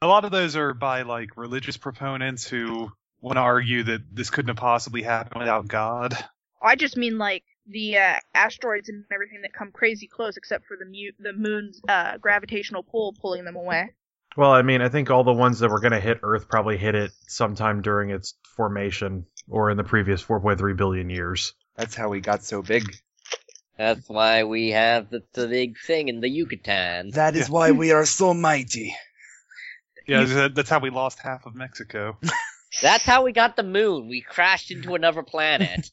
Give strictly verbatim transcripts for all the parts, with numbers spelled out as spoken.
A lot of those are by like religious proponents who want to argue that this couldn't have possibly happened without God. I just mean like the uh, asteroids and everything that come crazy close, except for the mu- the moon's uh, gravitational pull pulling them away. Well, I mean, I think all the ones that were going to hit Earth probably hit it sometime during its formation or in the previous four point three billion years. That's how we got so big. That's why we have the, the big thing in the Yucatan. That is why we are so mighty. Yeah, that- that's how we lost half of Mexico. That's how we got the moon. We crashed into another planet.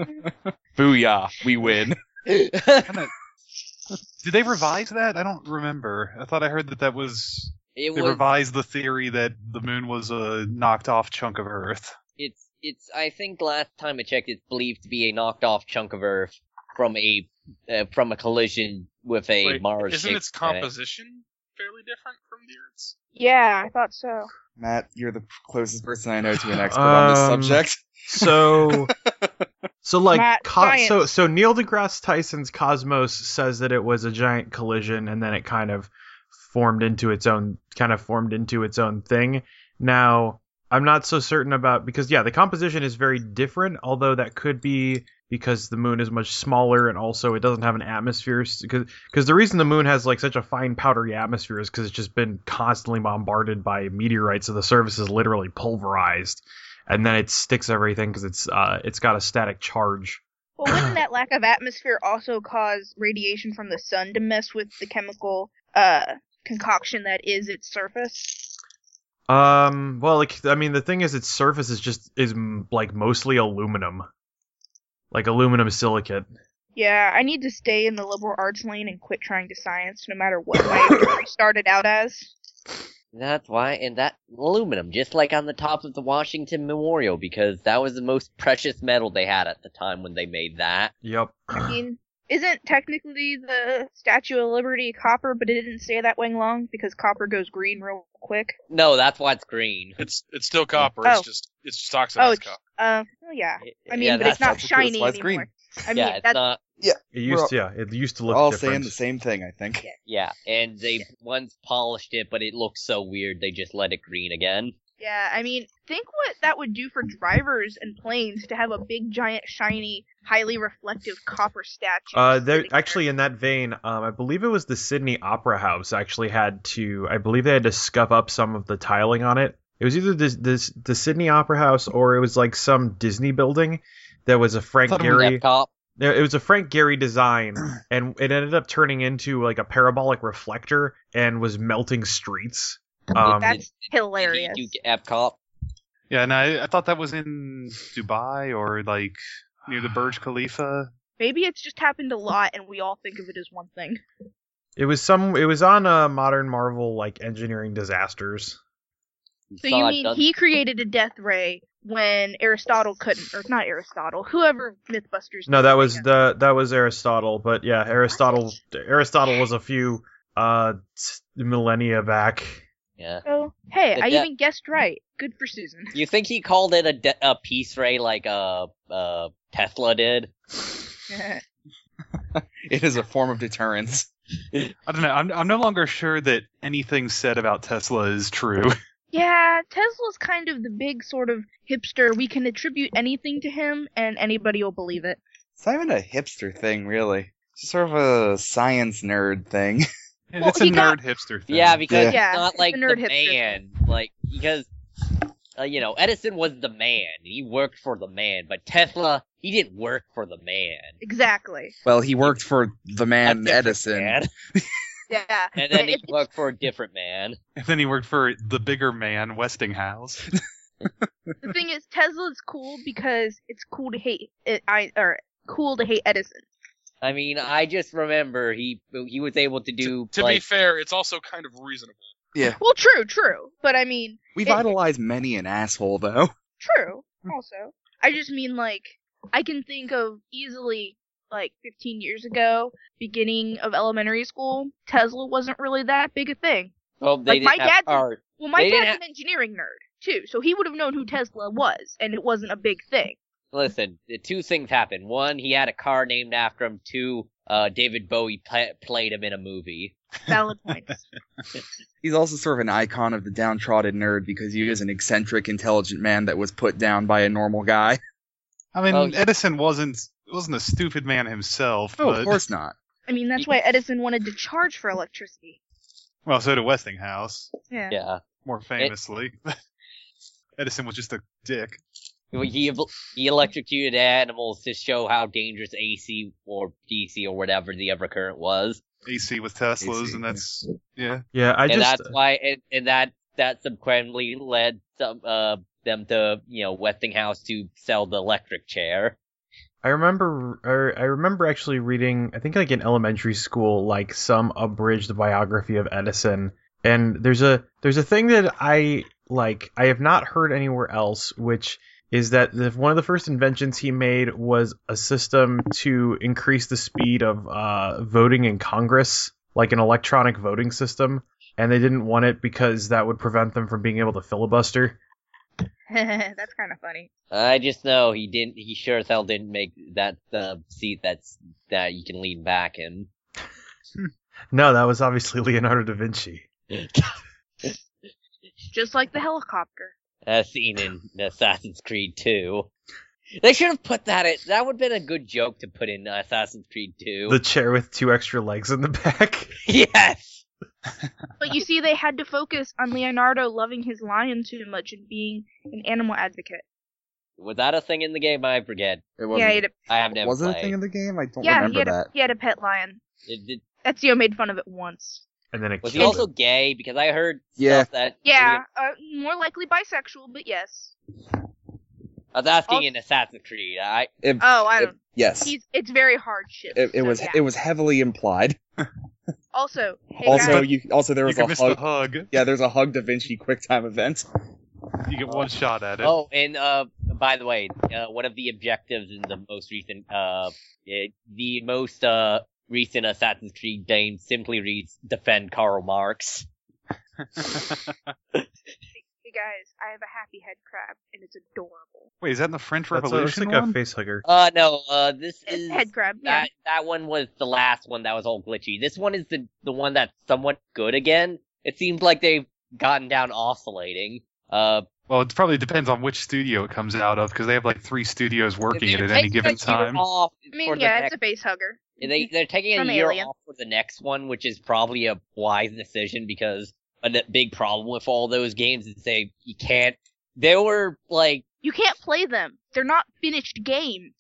Booyah, we win. Kinda- Did they revise that? I don't remember. I thought I heard that that was... It They was. revised the theory that the moon was a knocked off chunk of Earth. It's. It's. I think last time I checked, it's believed to be a knocked off chunk of Earth from a uh, from a collision with a Wait, Mars. isn't its planet. composition fairly different from the Earth's? Yeah, I thought so. Matt, you're the closest person I know to an expert on this Um, subject. So, so like, Matt, co- science. so so Neil deGrasse Tyson's Cosmos says that it was a giant collision, and then it kind of formed into its own, kind of formed into its own thing. Now, I'm not so certain about because yeah, the composition is very different. Although that could be because the moon is much smaller, and also it doesn't have an atmosphere. Because because the reason the moon has like such a fine powdery atmosphere is because it's just been constantly bombarded by meteorites, so the surface is literally pulverized. And then it sticks everything because it's uh it's got a static charge. Well, wouldn't that lack of atmosphere also cause radiation from the sun to mess with the chemical uh concoction that is its surface? Um, well, like I mean, the thing is, its surface is just is m- like mostly aluminum, like aluminum silicate. Yeah, I need to stay in the liberal arts lane and quit trying to science, no matter what my degree started out as. That's why, and that aluminum, just like on the top of the Washington Memorial, because that was the most precious metal they had at the time when they made that. Yep. I mean, isn't technically the Statue of Liberty copper, but it didn't stay that way long because copper goes green real quick? No, that's why it's green. It's it's still copper. Oh. It's just it's just oxidized Oh, copper. Uh, well, yeah. I mean, yeah, but it's that's- not that's because shiny why it's anymore. green. I mean, yeah, it's that's not. It used to, yeah, it used to We're look all different. saying the same thing, I think. Yeah, and they once polished it, but it looks so weird they just let it green again. Yeah, I mean, think what that would do for drivers and planes to have a big, giant, shiny, highly reflective copper statue. Uh, there sitting there. actually in that vein, um, I believe it was the Sydney Opera House actually had to, I believe they had to scuff up some of the tiling on it. It was either this, this the Sydney Opera House or it was like some Disney building that was a Frank Thought it was Gehry. Epcot. It was a Frank Gehry design, and it ended up turning into like a parabolic reflector and was melting streets. Um, That's Did hilarious. he do Epcot? Yeah, and I, I thought that was in Dubai or like near the Burj Khalifa. Maybe it's just happened a lot and we all think of it as one thing. it was some. It was on uh, Modern Marvel like engineering disasters. So Saw you it mean done- he created a death ray when Aristotle couldn't, or not Aristotle, whoever Mythbusters. No, did that was again. the that was Aristotle, but yeah, Aristotle Aristotle was a few uh millennia back. Yeah. Oh, hey, The I de- even guessed right. Good for Susan. You think he called it a, de- a peace ray like uh, uh, Tesla did? It is a form of deterrence. I don't know. I'm I'm no longer sure that anything said about Tesla is true. Yeah, Tesla's kind of the big sort of hipster. We can attribute anything to him, and anybody will believe it. It's not even a hipster thing, really. It's just sort of a science nerd thing. Well, it's a he got- nerd hipster thing. Yeah, because Yeah. it's not it's like the the, nerd hipster man. Like, because, uh, you know, Edison was the man. He worked for the man. But Tesla, he didn't work for the man. Exactly. Well, he worked for the A man different Edison. man. Yeah. And then he It- worked for a different man. And then he worked for the bigger man, Westinghouse. the thing is, Tesla's cool because it's cool to hate it. I or cool to hate Edison. I mean, I just remember he he was able to do, To be like, fair, it's also kind of reasonable. Yeah. Well, true, true. But I mean, We've It- idolized many an asshole, though. true. Also, I just mean like I can think of easily like fifteen years ago, beginning of elementary school, Tesla wasn't really that big a thing. well, they like, my didn't have dad's- cars. Well, my They didn't dad's an engineering nerd too, so he would have known who Tesla was, and it wasn't a big thing. Listen, the two things happened. One, he had a car named after him. Two, uh, David Bowie pla played him in a movie. Valid points. He's also sort of an icon of the downtrodden nerd because he is an eccentric, intelligent man that was put down by a normal guy. I mean, Oh, yeah. Edison wasn't wasn't a stupid man himself, Oh, but of course not. I mean, that's why Edison wanted to charge for electricity. well, so did Westinghouse, Yeah. Yeah. more famously. Edison was just a dick. He, he electrocuted animals to show how dangerous A C or D C or whatever the ever current was. A C with Teslas, A C, and that's yeah. Yeah, I and just that's why, and, and that, that subsequently led some, uh, them to, you know, Westinghouse to sell the electric chair. I remember, or I remember actually reading, I think like in elementary school, like some abridged biography of Edison, and there's a there's a thing that I like I have not heard anywhere else, which is that the, one of the first inventions he made was a system to increase the speed of uh, voting in Congress, like an electronic voting system, and they didn't want it because that would prevent them from being able to filibuster. That's kind of funny. I just know he didn't, he sure as hell didn't make that, uh, seat that's, that you can lean back in. No, that was obviously Leonardo da Vinci. Just like the helicopter. As seen in Assassin's Creed two. They should have put that in. That would have been a good joke to put in Assassin's Creed two. The chair with two extra legs in the back. Yes! But you see, they had to focus on Leonardo loving his lion too much and being an animal advocate. Was that a thing in the game? I forget. It wasn't, Yeah, he had a, I have never was it played. a thing in the game? I don't yeah, he remember had a, that. he had a pet lion. It did- Ezio made fun of it once. And then it was he killed also it. gay? Because I heard Yeah. stuff that... Yeah, uh, more likely bisexual, but yes. I was asking Also- in Assassin's Creed. I It, Oh, I it- don't. yes. He's it's very hard shit. It, it so was yeah. it was heavily implied. Also, hey Also, guys, you also there You was can a miss hug. the hug. Yeah, there's a hug Da Vinci QuickTime event. You get one shot at it. Oh, and uh, by the way, uh, one of the objectives in the most recent, uh, it, the most uh recent Assassin's Creed game simply reads "Defend Karl Marx." hey guys, I have a happy head crab and it's adorable. Wait, is that in the French That's a, it's Revolution like one? a face hugger. Uh, no, uh, this It's is head crab, yeah. that that one was the last one that was all glitchy. This one is the the one that's somewhat good again. It seems like they've gotten down oscillating. Uh, Well, it probably depends on which studio it comes out of, because they have like three studios working it they're at any taking given a year time. off I mean, for the yeah, next- it's a face hugger. They they're taking a From year Alien. off for the next one, which is probably a wise decision because a n- big problem with all those games is they you can't. They were like, You can't play them. They're not finished games.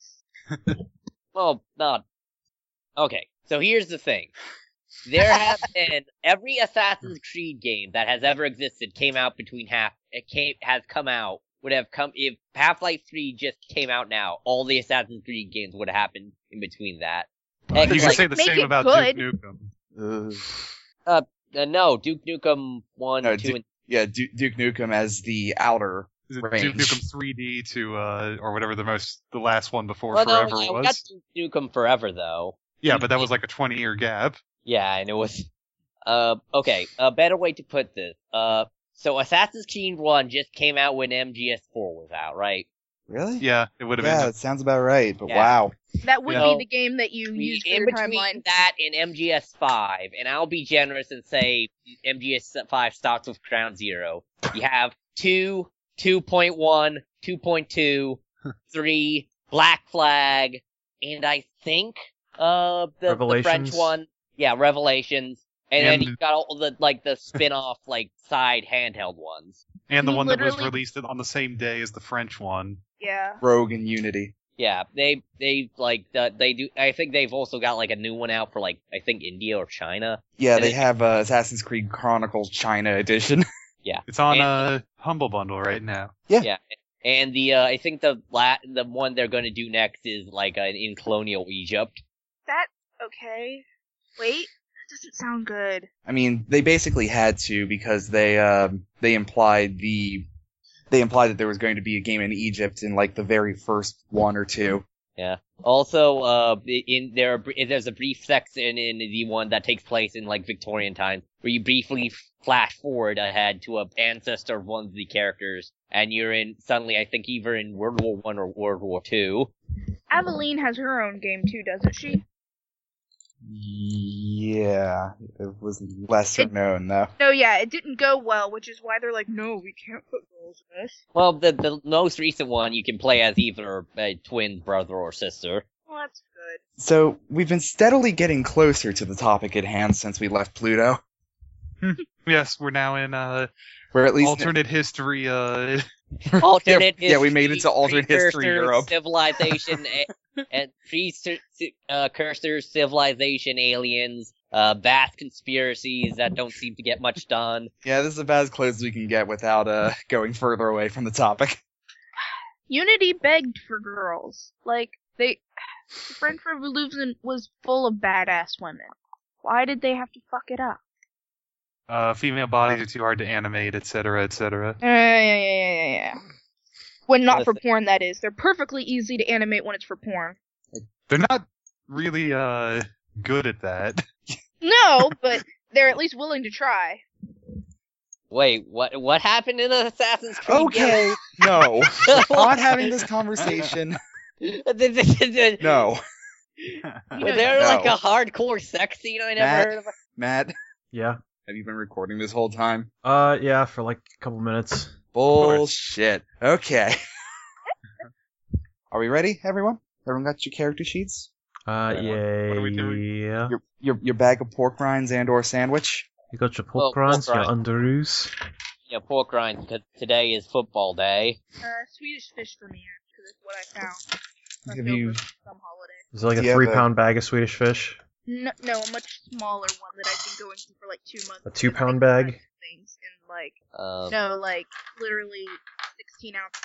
well, not okay. So here's the thing: there have been every Assassin's Creed game that has ever existed came out between half. It came has come out would have come if Half-Life three just came out now. All the Assassin's Creed games would have happened in between that. Heck, You can like- say the Make same it about good. Duke Nukem. Ugh. Uh, no, Duke Nukem one, No, two, Duke- and Yeah, Duke, Duke Nukem as the outer. Is it Range. Duke Nukem three D to uh or whatever the most the last one before well, no, Forever yeah, we was? got Duke Nukem Forever though. Yeah, but that was like a twenty year gap. Yeah, and it was. Uh, okay, a better way to put this. Uh, so Assassin's Creed one just came out when M G S four was out, right? Really? Yeah, it would have Yeah, been. it sounds about right. But Yeah. wow. That would Yeah. be the game that you use for In your between timeline. that and M G S five, and I'll be generous and say M G S five starts with Ground Zero. You have two, two point one, two point two, three, Black Flag, and I think uh the, the French Revelations. one. Yeah, Revelations. And, And- then you got all the like the spin-off like side handheld ones. And the one that was Literally- released on the same day as the French one. Yeah. Rogue and Unity. Yeah, they they like the, they do. I think they've also got like a new one out for like I think India or China. Yeah, And they it- have uh, Assassin's Creed Chronicles China edition. It's on And- uh, Humble Bundle right now. And the uh, I think the la- the one they're going to do next is like uh, in colonial Egypt. That okay. Wait, that doesn't sound good. I mean, they basically had to because they um, they implied the they implied that there was going to be a game in Egypt in like the very first one or two. Also, uh, in there are, there's a brief section in the one that takes place in like Victorian times where you briefly flash forward ahead to a ancestor of one of the characters, and you're in suddenly I think either in World War One or World War Two. Aveline has her own game too, doesn't she? Yeah, it was lesser It- known though. No, yeah, it didn't go well, which is why they're like, no, we can't put girls in this. Well, the the most recent one you can play as either a twin brother or sister. Well, that's good. So we've been steadily getting closer to the topic at hand since we left Pluto. Yes, we're now in uh, We're at least alternate history. Uh, Alternate yeah, yeah, we made it history, to alternate history precursor Europe. civilization, a- and precursor civilization aliens, uh, vast conspiracies that don't seem to get much done. Yeah, this is about as close as we can get without uh going further away from the topic. Unity begged for girls. Like, they... The French Revolution was full of badass women. Why did they have to fuck it up? uh, female bodies are too hard to animate, et cetera, et cetera. Uh, yeah, yeah, yeah, yeah, yeah. When not for Listen. porn, that is. They're perfectly easy to animate when it's for porn. They're not really uh good at that. No, but they're at least willing to try. Wait, what? What happened in Assassin's Creed? Okay, no. Not having this conversation. Was No. You know, there No. like a hardcore sex scene I never Matt. heard of? Matt, Yeah. have you been recording this whole time? Uh, yeah, for like a couple minutes. Bullshit. Okay. Are we ready, everyone? Everyone got your character sheets? Uh, What- yeah. what are we doing? Yeah. Your your your bag of pork rinds and or sandwich? You got your Well, pork rinds, pork your rinds. underoos. Yeah, pork rinds, 'cause today is football day. Uh, Swedish fish for me, because it's what I found. Left Have over you- from some holiday. Is it like Do a you have three a- pound bag of Swedish fish? No, no, a much smaller one that I've been going through for like two months. A two because pound they bag? cut Things in like Um, no, like literally sixteen ounces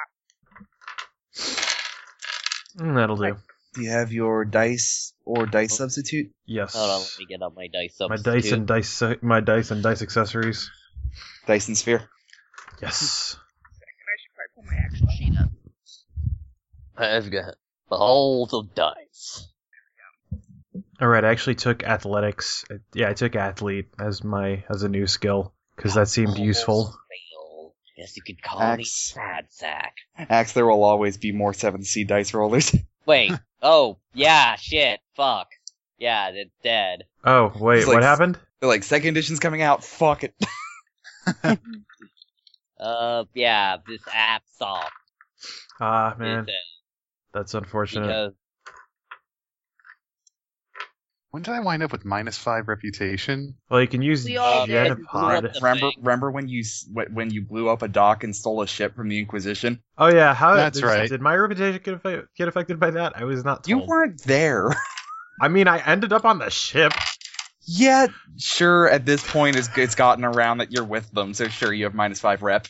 top. Mm, that'll do. Do you have your dice or dice substitute? Yes. Hold on, let me get up my dice My substitute. dice and dice, my dice and dice accessories. Dyson sphere. Yes. I should probably pull my actual sheet up. I've got balls of dice. All right. I actually took athletics. Yeah, I took athlete as my as a new skill because that seemed useful. Fail. Yes, you could call me Axe. sad sack. Axe, there will always be more seventh C dice rollers. Wait. Oh, yeah, shit. Fuck. Yeah, it's dead. Oh wait, It's like- what happened? They're like, second edition's coming out, fuck it. Uh, yeah, this app stopped. Ah man, It, uh, that's unfortunate. because When did I wind up with minus five reputation? Well, you can use We all did. Jetpod. The remember, thing. remember when you s- wh- when you blew up a dock and stole a ship from the Inquisition? Oh yeah, how? That's did, right. Did my reputation get, affe- get affected by that? I was not You told. weren't there. I mean, I ended up on the ship. Yeah, sure. At this point, it's it's gotten around that you're with them, so sure, you have minus five rep.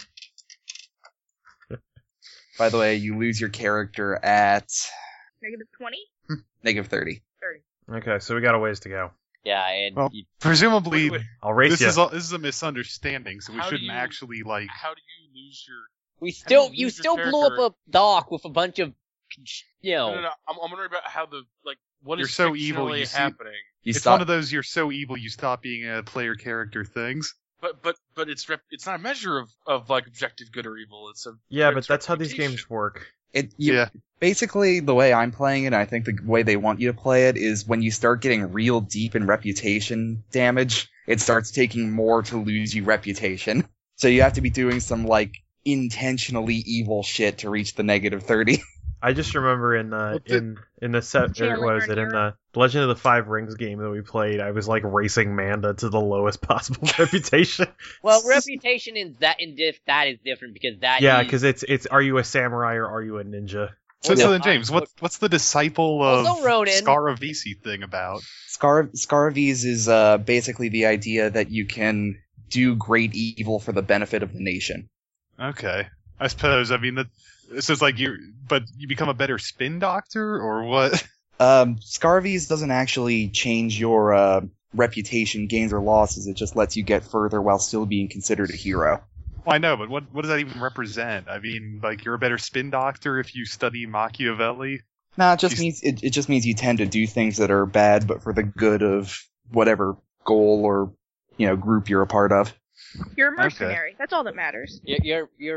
By the way, you lose your character at Negative twenty? negative thirty. Thirty. Okay, so we got a ways to go. yeah, and Well, you, Presumably, Wait, wait, I'll race this you. is a, this is a misunderstanding, so we How do shouldn't you- actually like. How do you lose your? we How do still, you you lose your still blew up character? a dock with a bunch of, you know. No, no, no. I'm, I'm wondering about how the like what You're is so evil, fictionally you see- happening. You It's stop. one of those you're so evil you stop being a player character things. But but but it's rep- it's not a measure of, of like objective good or evil. It's a Yeah, it's but that's how these reputation. games work. It, you, Yeah. Basically, the way I'm playing it, and I think the way they want you to play it, is when you start getting real deep in reputation damage, it starts taking more to lose you reputation. So you have to be doing some, like, intentionally evil shit to reach the negative thirty. I just remember in the Well, the- in in the set or Chandler what was it in Arnera. the Legend of the Five Rings game that we played, I was like racing Manda to the lowest possible reputation. Well, reputation is that in diff that is different because that Yeah, is- because it's it's are you a samurai or are you a ninja? So, Well, so yeah. then, James, what's what's the disciple of Also, Ronan. Scaravisi thing about? Scar Scaravies is uh, basically the idea that you can do great evil for the benefit of the nation. Okay, I suppose. I mean, that this is like you, but you become a better spin doctor, or what? Um, Scarvies doesn't actually change your uh, reputation gains or losses. It just lets you get further while still being considered a hero. Well, I know, but what what does that even represent? I mean, like you're a better spin doctor if you study Machiavelli. Nah, it just She's- means it, it just means you tend to do things that are bad, but for the good of whatever goal or you know group you're a part of. You're a mercenary. That's all that matters. You're, you're, you're,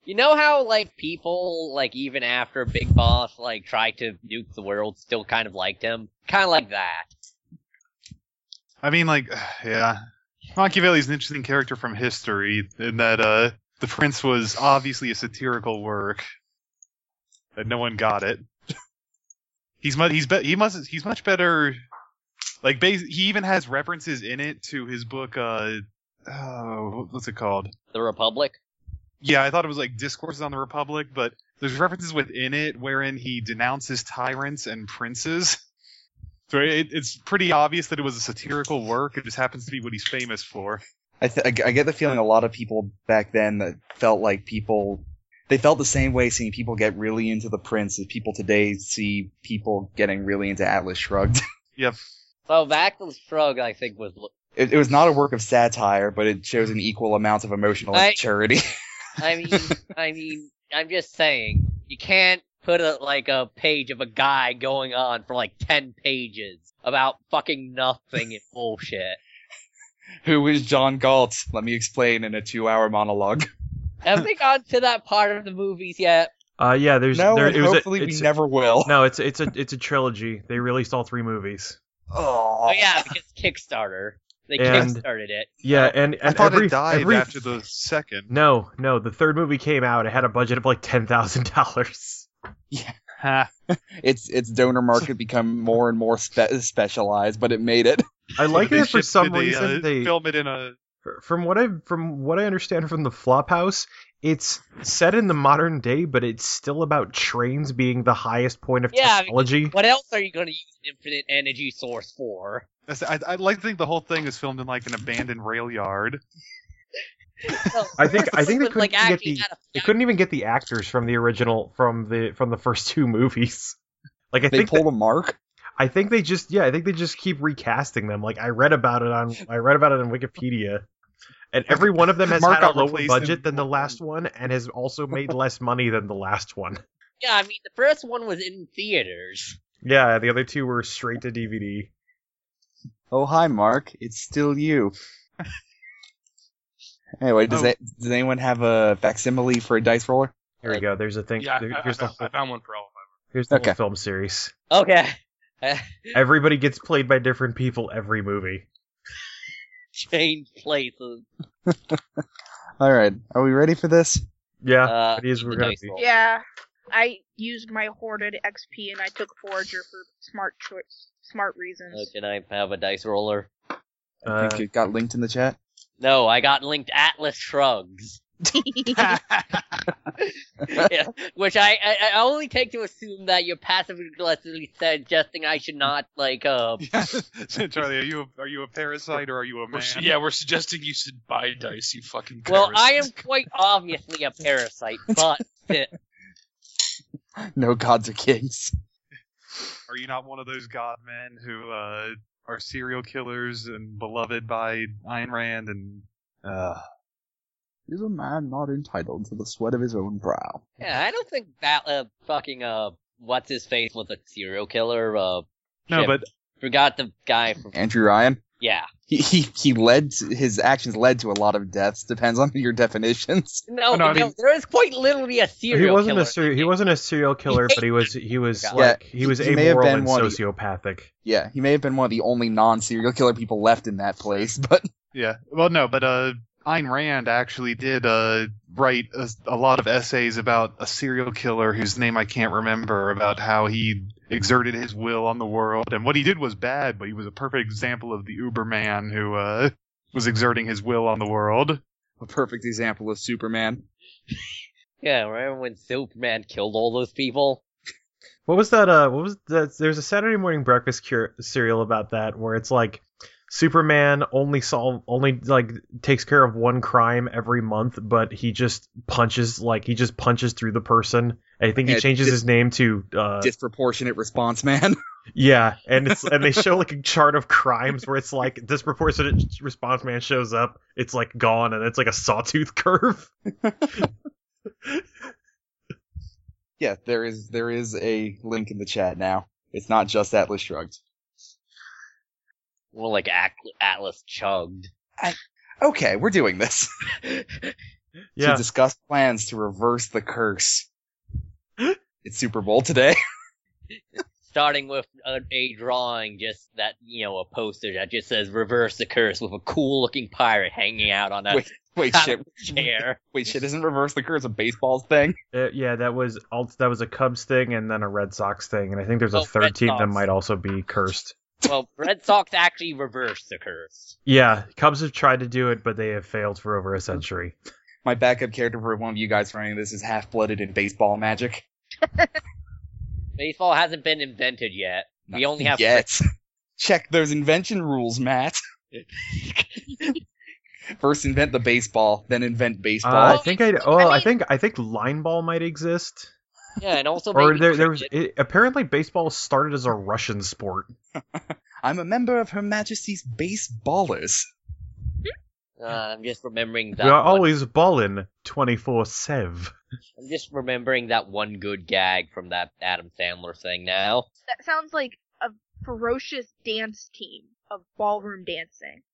You know how, like, people, like, even after Big Boss, like, tried to nuke the world, still kind of liked him? Kind of like that. I mean, like, yeah. Machiavelli's an interesting character from history, in that, uh, The Prince was obviously a satirical work. And no one got it. he's much, he's be- he must, he's much better, like, bas- he even has references in it to his book, uh, oh, what's it called? The Republic? Yeah, I thought it was like Discourses on the Republic, but there's references within it wherein he denounces tyrants and princes. So it, it's pretty obvious that it was a satirical work. It just happens to be what he's famous for. I, th- I get the feeling a lot of people back then that felt like people, they felt the same way seeing people get really into the Prince as people today see people getting really into Atlas Shrugged. Yep. So, Atlas Shrugged, I think, was... It, it was not a work of satire, but it shows an equal amount of emotional I- maturity. I mean, I mean, I'm just saying, you can't put a, like, a page of a guy going on for, like, ten pages about fucking nothing and bullshit. Who is John Galt? Let me explain in a two-hour monologue. Have they gotten to that part of the movies yet? Uh, yeah, there's No, there, and it was a- hopefully we it's- never will. No, it's it's a it's a trilogy. They released all three movies. Oh, Oh yeah, because Kickstarter. They And- kickstarted it. Yeah, and, and I thought every, it died every, after the second. No, no, the third movie came out. It had a budget of like ten thousand dollars. Ha. Its its donor market become more and more spe- specialized, but it made it. I like They it for shipped- some they, reason. uh, They film it in a. from what I from what I understand from the Flophouse, it's set in the modern day, but it's still about trains being the highest point of Yeah, technology. What else are you going to use an infinite energy source for? I, I'd like to think the whole thing is filmed in like an abandoned rail yard. I think I think they Was, couldn't like, even get actually the had a- they couldn't even get the actors from the original from the from the first two movies. Like I They think pulled that- a mark. I think they just yeah I think they just keep recasting them. Like I read about it on I read about it on Wikipedia, and every one of them has Mark had a got lower replaced budget in- than the last one, and has also made less money than the last one. Yeah, I mean, the first one was in theaters. Yeah, the other two were straight to D V D. Oh, hi, Mark. It's still you. Anyway, does Oh. that, does anyone have a facsimile for a dice roller? Here we go. There's a thing. Yeah, there- I, I, here's the found, I whole, found one for all of them. here's the Okay. whole film series. Okay. Everybody gets played by different people every movie. Change places. All right, are we ready for this? Yeah, Uh, it is. We're the gonna dice be. roll. Yeah, I used my hoarded X P and I took Forager for smart choice, smart reasons. Uh, can I have a dice roller? I Uh, think it got linked in the chat. No, I got linked Atlas Shrugs. Yeah, which I, I I only take to assume that you're passively aggressively suggesting I should not like uh Charlie, are you a, are you a parasite or are you a We're, man? su- yeah, we're suggesting you should buy dice, you fucking well I am parasite. quite obviously a parasite, but eh, No gods or kings. Are you not one of those god men who uh, are serial killers and beloved by Ayn Rand and uh, Is a man not entitled to the sweat of his own brow? yeah, I don't think that uh fucking uh what's his face was a serial killer. Uh, no, shit, but forgot the guy from Andrew Ryan. yeah. He he he led to, his actions led to a lot of deaths. Depends on your definitions. No, Oh, no, I no, mean- there is quite literally a serial he wasn't killer. a ser- he wasn't a serial killer, but he was he was Yeah, like he was he may have amoral been and one of the- sociopathic. Yeah, he may have been one of the only non-serial killer people left in that place, but yeah, well, no, but uh, Ayn Rand actually did uh write a, a lot of essays about a serial killer whose name I can't remember, about how he exerted his will on the world, and what he did was bad, but he was a perfect example of the Uberman who uh was exerting his will on the world. a perfect example of Superman. Yeah, remember when Superman killed all those people? What was that? Uh, what was that? There's a Saturday morning breakfast cure, serial about that where it's like Superman only solve only like takes care of one crime every month, but he just punches like he just punches through the person. I think he Yeah, changes dis- his name to uh, Disproportionate response man. yeah, and it's and they show like a chart of crimes where it's like disproportionate response man shows up, it's like gone, and it's like a sawtooth curve. Yeah, there is there is a link in the chat now. It's not just Atlas Shrugged. Well, like At- Atlas chugged. Okay, we're doing this. Yeah, Yeah. to discuss plans to reverse the curse. It's Super Bowl today. Starting with a, a drawing, just that, you know, a poster that just says "Reverse the Curse" with a cool-looking pirate hanging out on a Wait, wait, kind shit. of chair. Wait, shit, isn't reverse the curse a baseball thing? Uh, yeah, that was all, that was a Cubs thing and then a Red Sox thing, and I think there's a Oh, third Red team that Sox. might also be cursed. Well, Red Sox actually reversed the curse. Yeah, Cubs have tried to do it, but they have failed for over a century. My backup character for one of you guys running this is half-blooded in baseball magic. Baseball hasn't been invented yet. We only have yet. Check those invention rules, Matt. First invent the baseball, then invent baseball. Uh, I think I oh I I, mean- think I think line ball might exist. Yeah, and also Or maybe there there was cricket. it, apparently baseball started as a Russian sport. I'm a member of Her Majesty's Baseballers. Uh, I'm just remembering that. We are one- always ballin' twenty-four seven. I'm just remembering that one good gag from that Adam Sandler thing now. That sounds like a ferocious dance team of ballroom dancing.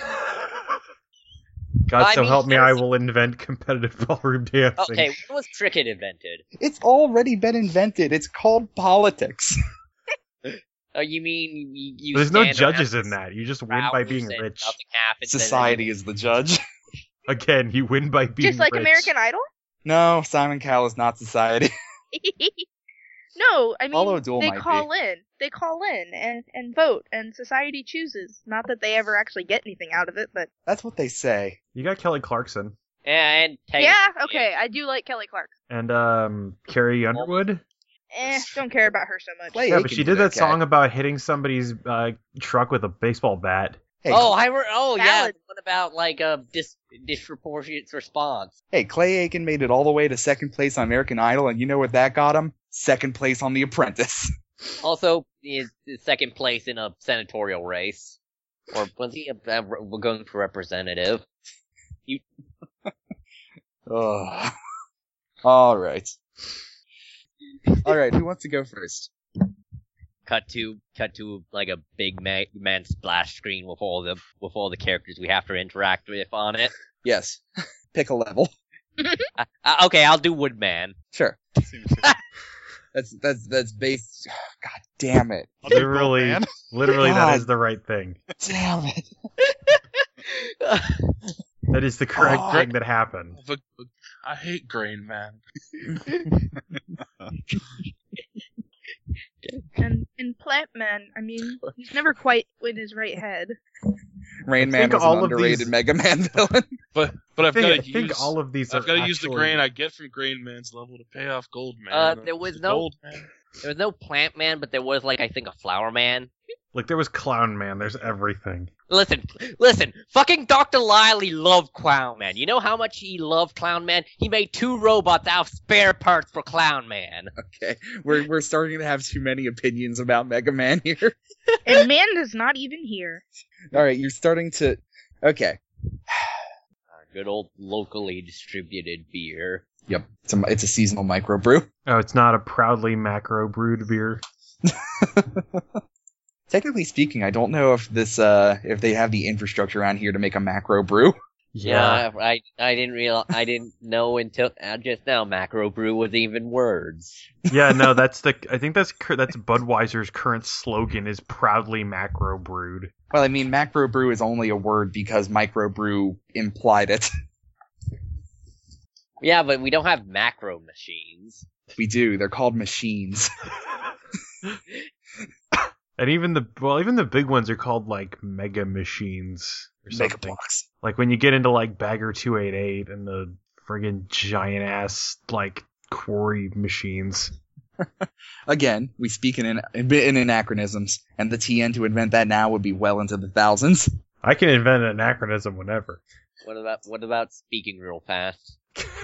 God I so mean, help me, I there's- will invent competitive ballroom dancing. Okay, when was cricket invented? It's already been invented. It's called politics. Oh, you mean you, you There's no stand judges around in that. You just win by hours being and rich. Nothing happens. and Society then- is the judge. Again, you win by being Just like rich. American Idol? No, Simon Cowell is not society. No, I mean, Hollow Duel they might call in. They call in and, and vote, and society chooses. Not that they ever actually get anything out of it, but... That's what they say. You got Kelly Clarkson Yeah, and take Yeah, okay, I do like Kelly Clark. and um Carrie Underwood. Eh, don't care about her so much. Clay Yeah, but Aiken she did did that okay. song about hitting somebody's uh, truck with a baseball bat. Hey, Oh, I re- oh yeah. Valid. What about like a dis- disproportionate response? hey, Clay Aiken made it all the way to second place on American Idol, and you know what that got him? Second place on The Apprentice. Also, is is second place in a senatorial race, or was he? A, a, we're going for representative. Ugh. All right. All right, who wants to go first? Cut to cut to like a big ma- man splash screen with all the with all the characters we have to interact with on it. Yes. Pick a level. Uh, uh, okay, I'll do Woodman. Sure. Seems to- That's that's that's based. God damn it! I'll do Literally, Boatman. literally, that God. is the right thing. Damn it! That is the correct Oh. thing that happened. But, but I hate Grain Man. And, and Plant Man, I mean, he's never quite in his right head. Rain I Man think was all an of underrated these- Mega Man villain. But but I I've think, got I to think use all of these. I've are got to use the actually- grain I get from Grain Man's level to pay off Gold Man. Uh, there was no- Gold Man. There was no Plant Man, but there was like I think a Flower Man. Like there was Clown Man. There's everything. Listen, listen, fucking Doctor Lively loved Clown Man. You know how much he loved Clown Man? He made two robots out of spare parts for Clown Man. Okay, we're we're starting to have too many opinions about Mega Man here. And Man is not even here. All right, you're starting to. Okay. Good old locally distributed beer. Yep. It's a it's a seasonal microbrew. Oh, it's not a proudly macro brewed beer. Technically speaking, I don't know if this uh if they have the infrastructure around here to make a macro brew. Yeah, I I didn't real I didn't know until uh, just now macro brew was even words. Yeah, no, that's the. I think that's cur- that's Budweiser's current slogan is proudly macro brewed. Well, I mean, macro brew is only a word because microbrew implied it. Yeah, but we don't have macro machines. We do. They're called machines. And even the well, even the big ones are called like mega machines or Mega something. blocks. Like when you get into like Bagger two eighty-eight and the friggin' giant ass like quarry machines. Again, we speak in, in in anachronisms, and the T N to invent that now would be well into the thousands. I can invent an anachronism whenever. What about what about speaking real fast?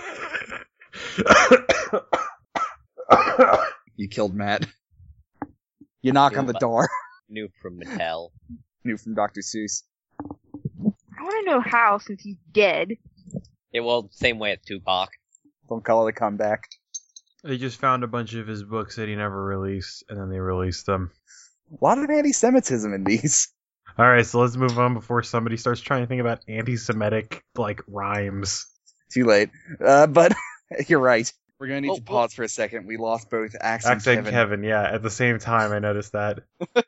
You killed Matt. You knock on the door. New from Mattel. New from Doctor Seuss. I want to know how, since he's dead. Yeah, well, same way as Tupac. Don't call it a comeback. They just found a bunch of his books that he never released, and then they released them. A lot of anti-Semitism in these. All right, so let's move on before somebody starts trying to think about anti-Semitic like rhymes. Too late. Uh, but you're right. We're gonna need Oh, to pause for a second. We lost both Axe and Axe and Kevin. Kevin, yeah, at the same time. I noticed that.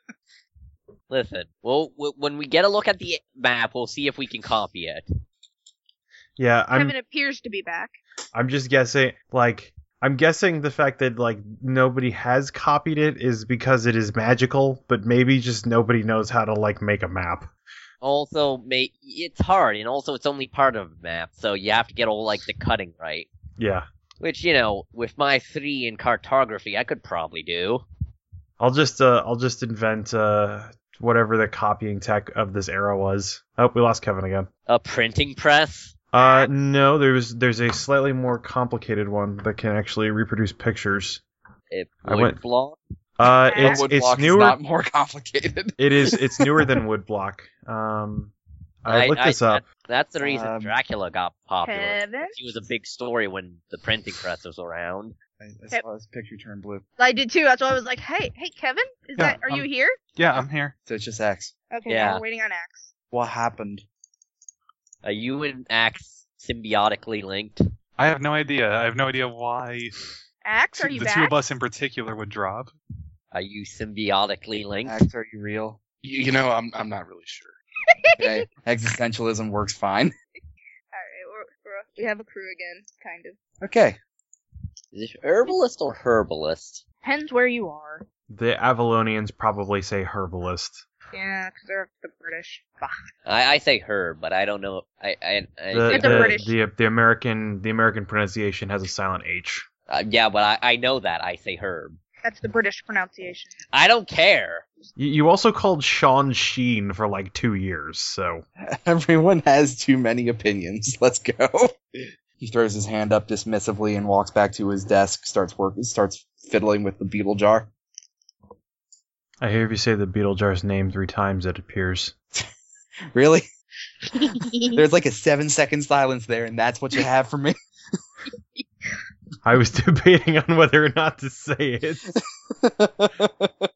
Listen, well, w- when we get a look at the map, we'll see if we can copy it. Yeah, I'm. Kevin appears to be back. I'm just guessing. Like, I'm guessing the fact that like nobody has copied it is because it is magical, but maybe just nobody knows how to like make a map. Also, may- it's hard, and also it's only part of a map, so you have to get all, like, the cutting right. Yeah, Which, you know, with my three in cartography, I could probably do. I'll just uh, I'll just invent uh whatever the copying tech of this era was. Oh, we lost Kevin again. A printing press? Uh, no, there's there's a slightly more complicated one that can actually reproduce pictures. A I wood went- block? Uh, Yeah. it's Wood it's block is newer. not more complicated. It is it's newer than woodblock. Um, I, looked this up. that- that's the reason Um, Dracula got popular. Kevin? He was a big story when the printing press was around. I, I saw his picture turn blue. I did too. That's why I was like, "Hey, hey, Kevin, is Yeah, that? Are um, you here?" Yeah, I'm here. So it's just Axe. Okay, Yeah. now we're waiting on Axe. What happened? Are you and Axe symbiotically linked? I have no idea. I have no idea why Axe, are the you two back? of us in particular would drop. Are you symbiotically linked? Axe, are you real? You, you know, I'm I'm not really sure. Okay. Existentialism works fine. All right, we're, we're, we have a crew again, kind of. Okay. Is it herbalist or herbalist? Depends where you are. The Avalonians probably say herbalist. Yeah, because they're the British. Bah. I, I say herb, but I don't know. I I, I The, It's a the, British. the the American the American pronunciation has a silent H. uh, yeah, but I, I know that I say herb. That's the British pronunciation. I don't care. You, you also called Sean Sheen for like two years, so Everyone has too many opinions. Let's go. He throws his hand up dismissively and walks back to his desk, starts working, starts fiddling with the beetle jar. I hear if you say the beetle jar's name three times, it appears. Really? There's like a seven second silence there, and that's what you have for me? I was debating on whether or not to say it.